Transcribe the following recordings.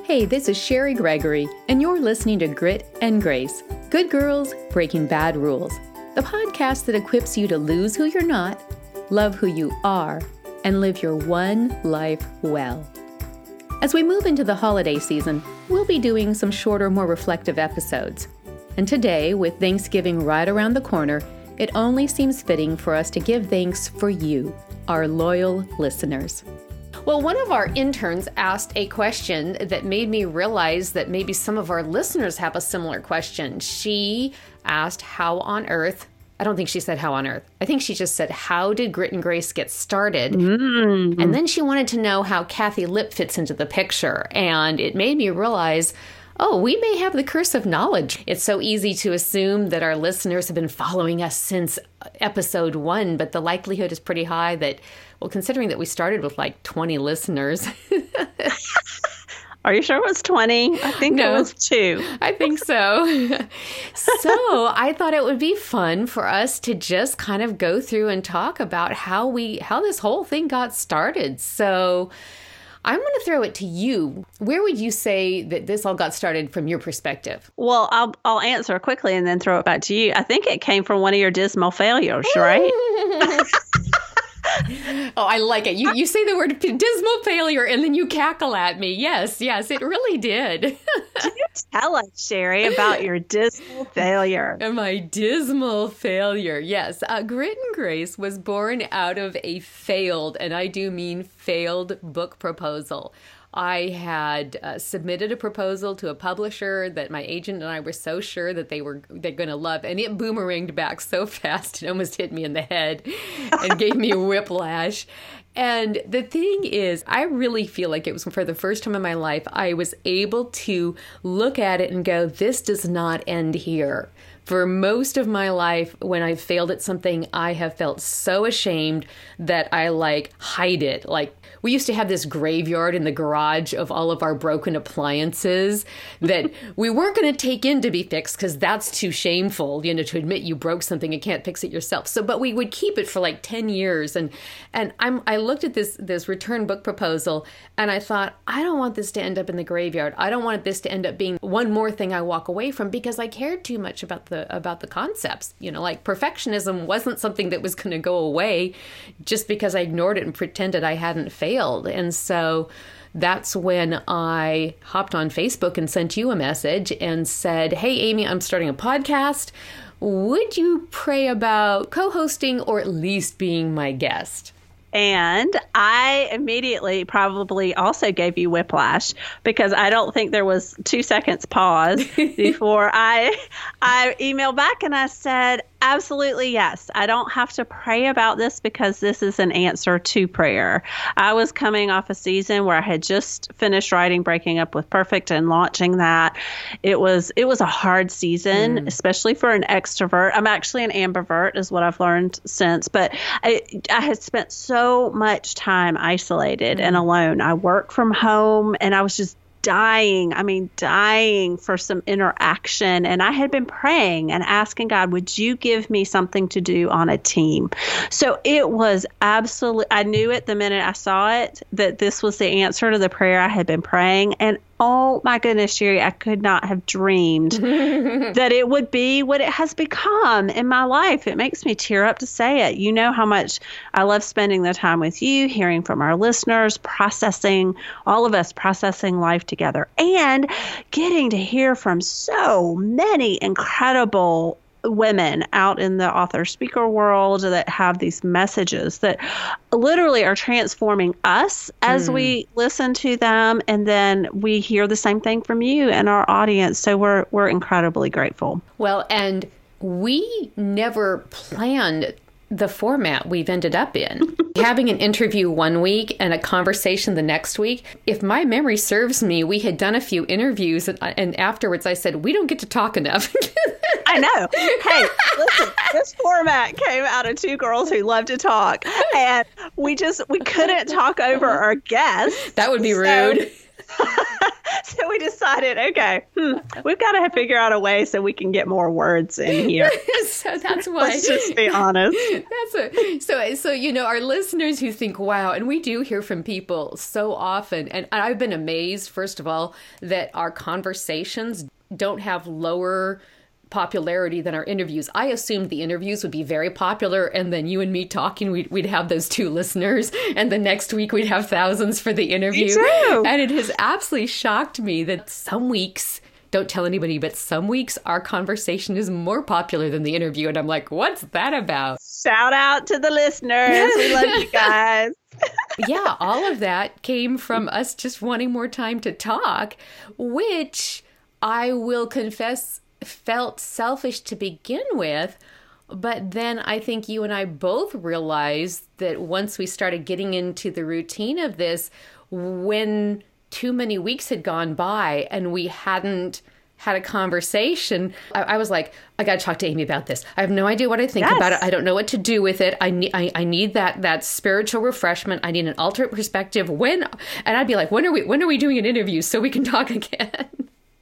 Hey, this is Sherry Gregory, and you're listening to Grit and Grace, Good Girls Breaking Bad Rules, the podcast that equips you to lose who you're not, love who you are, and live your one life well. As we move into the holiday season, we'll be doing some shorter, more reflective episodes. And today, with Thanksgiving right around the corner, it only seems fitting for us to give thanks for you, our loyal listeners. Well, one of our interns asked a question that made me realize that maybe some of our listeners have a similar question. She asked, how on earth, I don't think she said how on earth. I think she just said, how did Grit and Grace get started? Mm-hmm. And then she wanted to know how Kathy Lipp fits into the picture. And it made me realize, oh, we may have the curse of knowledge. It's so easy to assume that our listeners have been following us since episode 1, but the likelihood is pretty high that, well, considering that we started with like 20 listeners. Are you sure it was 20? I think it was 2. I think so. So I thought it would be fun for us to just kind of go through and talk about how this whole thing got started. So I'm going to throw it to you. Where would you say that this all got started from your perspective? Well, I'll answer quickly and then throw it back to you. I think it came from one of your dismal failures, right? Oh, I like it. You say the word dismal failure and then you cackle at me. Yes, it really did. Can you tell us, Sherry, about your dismal failure? My dismal failure. Yes. Grit and Grace was born out of a failed, and I do mean failed, book proposal. I had submitted a proposal to a publisher that my agent and I were so sure that they're going to love, and it boomeranged back so fast it almost hit me in the head and gave me a whiplash. And the thing is, I really feel like it was for the first time in my life, I was able to look at it and go, this does not end here. For most of my life, when I failed at something, I have felt so ashamed that I hide it. Like, we used to have this graveyard in the garage of all of our broken appliances that we weren't going to take in to be fixed because that's too shameful, to admit you broke something and can't fix it yourself. But we would keep it for 10 years. And I looked at this return book proposal and I thought, I don't want this to end up in the graveyard. I don't want this to end up being one more thing I walk away from because I cared too much about the concepts. Perfectionism wasn't something that was going to go away just because I ignored it and pretended I hadn't failed. And so that's when I hopped on Facebook and sent you a message and said, hey, Amy, I'm starting a podcast. Would you pray about co-hosting or at least being my guest? And I immediately probably also gave you whiplash because I don't think there was 2 seconds pause before I emailed back and I said, absolutely, yes. I don't have to pray about this because this is an answer to prayer. I was coming off a season where I had just finished writing Breaking Up with Perfect and launching that. It was a hard season, especially for an extrovert. I'm actually an ambivert is what I've learned since, but I had spent so much time isolated and alone. I work from home and I was just dying for some interaction. And I had been praying and asking God, would you give me something to do on a team? So it was absolutely, I knew it the minute I saw it, that this was the answer to the prayer I had been praying. And oh my goodness, Sherry, I could not have dreamed that it would be what it has become in my life. It makes me tear up to say it. You know how much I love spending the time with you, hearing from our listeners, all of us processing life together, and getting to hear from so many incredible women out in the author speaker world that have these messages that literally are transforming us as we listen to them. And then we hear the same thing from you and our audience. So we're incredibly grateful. Well, and we never planned the format we've ended up in. Having an interview one week and a conversation the next week. If my memory serves me, we had done a few interviews and afterwards I said, we don't get to talk enough. I know. Hey, listen, this format came out of 2 girls who love to talk and we couldn't talk over our guests. That would be rude. So we decided, okay, we've got to figure out a way so we can get more words in here. So that's why. Let's just be honest. So our listeners who think, wow, and we do hear from people so often, and I've been amazed, first of all, that our conversations don't have lower popularity than our interviews. I assumed the interviews would be very popular, and then you and me talking, we'd have those 2 listeners, and the next week we'd have thousands for the interview. Me too. And it has absolutely shocked me that some weeks, don't tell anybody, but some weeks our conversation is more popular than the interview. And I'm like, what's that about? Shout out to the listeners. We love you guys. Yeah, all of that came from us just wanting more time to talk, which I will confess felt selfish to begin with. But then I think you and I both realized that once we started getting into the routine of this, when too many weeks had gone by and we hadn't had a conversation, I was like, I got to talk to Amy about this. I have no idea what I think about it. I don't know what to do with it. I need that spiritual refreshment. I need an alternate perspective. And I'd be like, when are we doing an interview so we can talk again?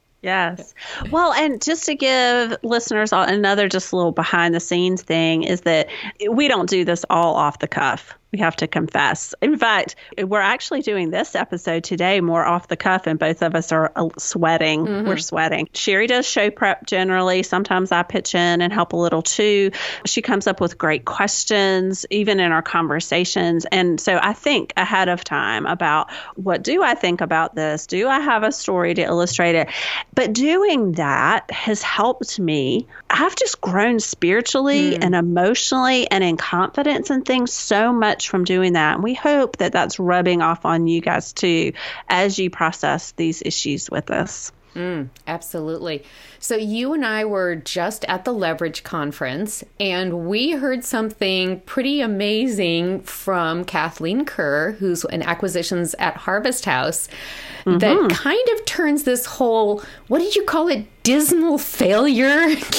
Yes. Well, and just to give listeners another just little behind the scenes thing is that we don't do this all off the cuff. We have to confess. In fact, we're actually doing this episode today more off the cuff, and both of us are sweating. Mm-hmm. We're sweating. Sherry does show prep generally. Sometimes I pitch in and help a little too. She comes up with great questions, even in our conversations. And so I think ahead of time about what do I think about this? Do I have a story to illustrate it? But doing that has helped me. I've just grown spiritually and emotionally and in confidence and things so much from doing that. And we hope that that's rubbing off on you guys too as you process these issues with us. Absolutely. So you and I were just at the Leverage Conference, and we heard something pretty amazing from Kathleen Kerr, who's in acquisitions at Harvest House, that kind of turns this whole, what did you call it, dismal failure?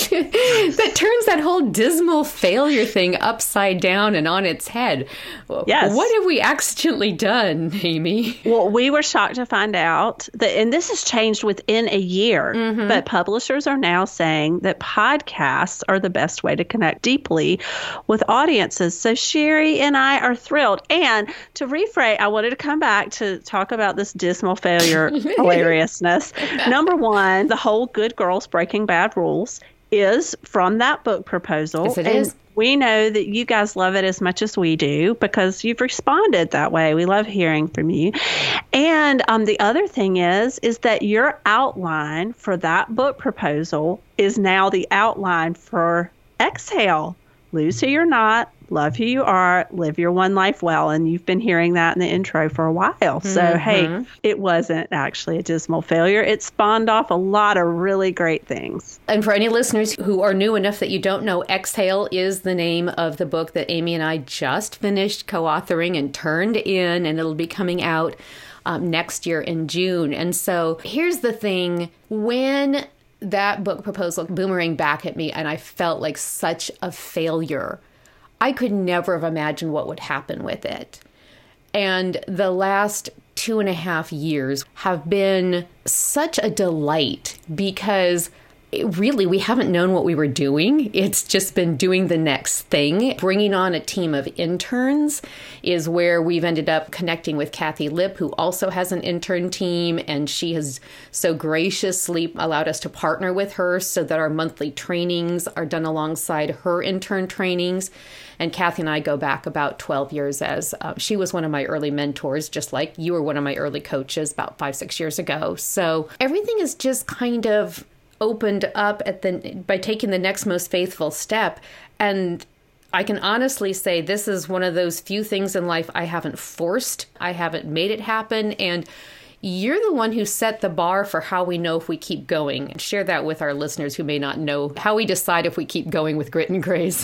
That turns that whole dismal failure thing upside down and on its head. Yes. What have we accidentally done, Amy? Well, we were shocked to find out that, and this has changed within a year, but publishers are now saying that podcasts are the best way to connect deeply with audiences. So Sherry and I are thrilled. And to rephrase, I wanted to come back to talk about this dismal failure hilariousness. Number one, the whole Good Girls Breaking Bad Rules is from that book proposal. Yes, it is. We know that you guys love it as much as we do because you've responded that way. We love hearing from you. And the other thing is that your outline for that book proposal is now the outline for Exhale. Lose who you're not, love who you are, live your one life well. And you've been hearing that in the intro for a while. So, hey, it wasn't actually a dismal failure. It spawned off a lot of really great things. And for any listeners who are new enough that you don't know, Exhale is the name of the book that Amy and I just finished co-authoring and turned in, and it'll be coming out next year in June. And so here's the thing. When that book proposal boomerang back at me and I felt like such a failure, I could never have imagined what would happen with it. And the last 2.5 years have been such a delight because really, we haven't known what we were doing. It's just been doing the next thing. Bringing on a team of interns is where we've ended up connecting with Kathy Lipp, who also has an intern team, and she has so graciously allowed us to partner with her so that our monthly trainings are done alongside her intern trainings. And Kathy and I go back about 12 years as she was one of my early mentors, just like you were one of my early coaches about 5-6 years ago. So everything is just kind of opened up by taking the next most faithful step. And I can honestly say this is one of those few things in life I haven't forced. I haven't made it happen. And you're the one who set the bar for how we know if we keep going. And share that with our listeners who may not know how we decide if we keep going with Grit and Grace.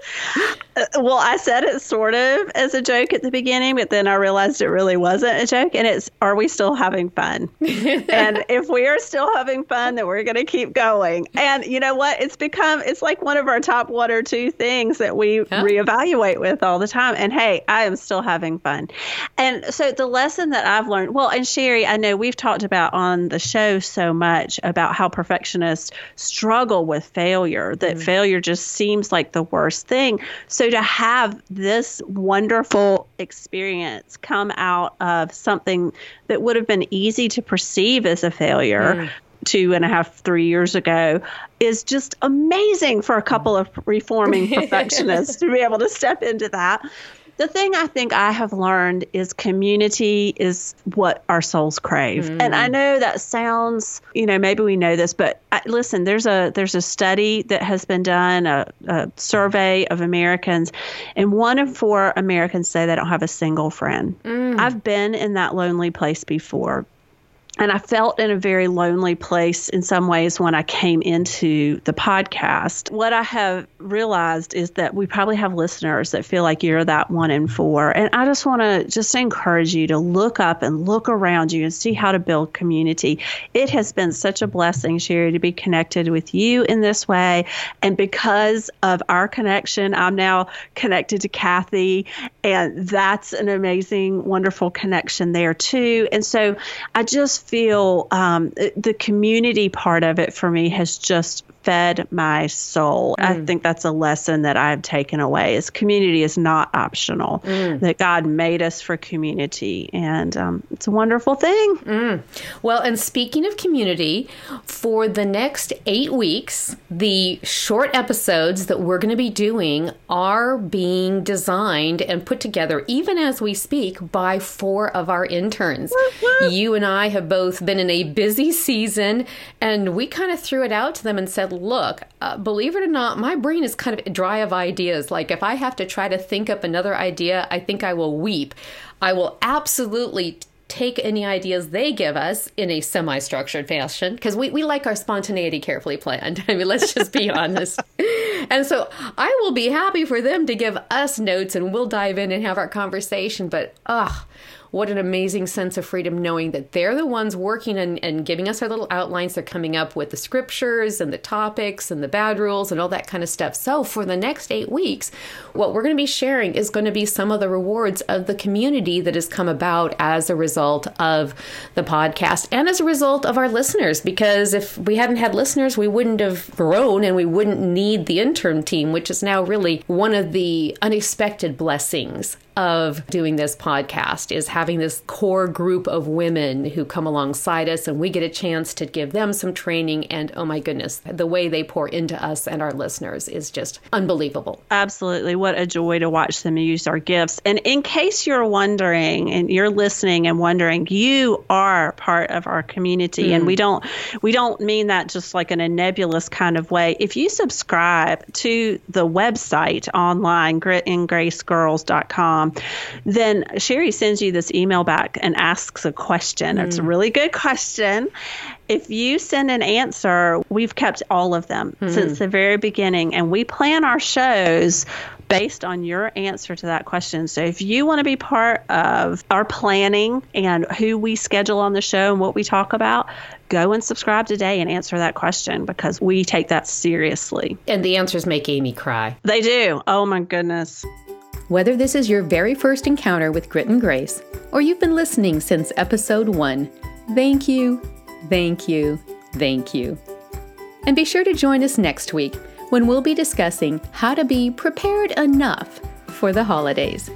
Well, I said it sort of as a joke at the beginning, but then I realized it really wasn't a joke. And it's, are we still having fun? And if we are still having fun, then we're going to keep going. And you know what? It's like one of our top 1 or 2 things that we reevaluate with all the time. And hey, I am still having fun. And so the lesson that I've learned, well, and Sherry, I know we've talked about on the show so much about how perfectionists struggle with failure, that failure just seems like the worst thing. So to have this wonderful experience come out of something that would have been easy to perceive as a failure 2.5, 3 years ago is just amazing for a couple of reforming perfectionists to be able to step into that. The thing I think I have learned is community is what our souls crave. And I know that sounds, maybe we know this, but listen, there's a study that has been done, a survey of Americans, and 1 in 4 Americans say they don't have a single friend. I've been in that lonely place before. And I felt in a very lonely place in some ways when I came into the podcast. What I have realized is that we probably have listeners that feel like you're that 1 in 4. And I just want to encourage you to look up and look around you and see how to build community. It has been such a blessing, Sherry, to be connected with you in this way. And because of our connection, I'm now connected to Kathy. And that's an amazing, wonderful connection there too. And so I just feel the community part of it for me has just fed my soul. I think that's a lesson that I've taken away is community is not optional, that God made us for community. And it's a wonderful thing. Well, and speaking of community, for the next 8 weeks, the short episodes that we're going to be doing are being designed and put together, even as we speak, by 4 of our interns. You and I have both been in a busy season, and we kind of threw it out to them and said, look, believe it or not, my brain is kind of dry of ideas. Like if I have to try to think up another idea, I think I will weep. I will absolutely take any ideas they give us in a semi-structured fashion, because we like our spontaneity carefully planned. I mean, let's just be honest. And so I will be happy for them to give us notes and we'll dive in and have our conversation. But, what an amazing sense of freedom knowing that they're the ones working and giving us our little outlines. They're coming up with the scriptures and the topics and the bad rules and all that kind of stuff. So for the next 8 weeks, what we're going to be sharing is going to be some of the rewards of the community that has come about as a result of the podcast and as a result of our listeners. Because if we hadn't had listeners, we wouldn't have grown and we wouldn't need the intern team, which is now really one of the unexpected blessings of doing this podcast, is having this core group of women who come alongside us and we get a chance to give them some training. And oh my goodness, the way they pour into us and our listeners is just unbelievable. Absolutely. What a joy to watch them use our gifts. And in case you're wondering and you're listening and wondering, you are part of our community. And we don't mean that just like in a nebulous kind of way. If you subscribe to the website online, gritandgracegirls.com, then Sherry sends you this email back and asks a question. It's a really good question. If you send an answer, we've kept all of them since the very beginning, and we plan our shows based on your answer to that question. So if you want to be part of our planning and who we schedule on the show and what we talk about, go and subscribe today and answer that question, because we take that seriously. And the answers make Amy cry. They do. Oh my goodness. Whether this is your very first encounter with Grit and Grace, or you've been listening since episode 1, thank you, thank you, thank you. And be sure to join us next week when we'll be discussing how to be prepared enough for the holidays.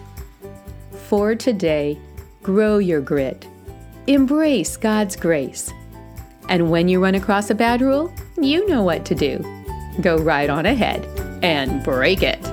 For today, grow your grit. Embrace God's grace. And when you run across a bad rule, you know what to do. Go right on ahead and break it.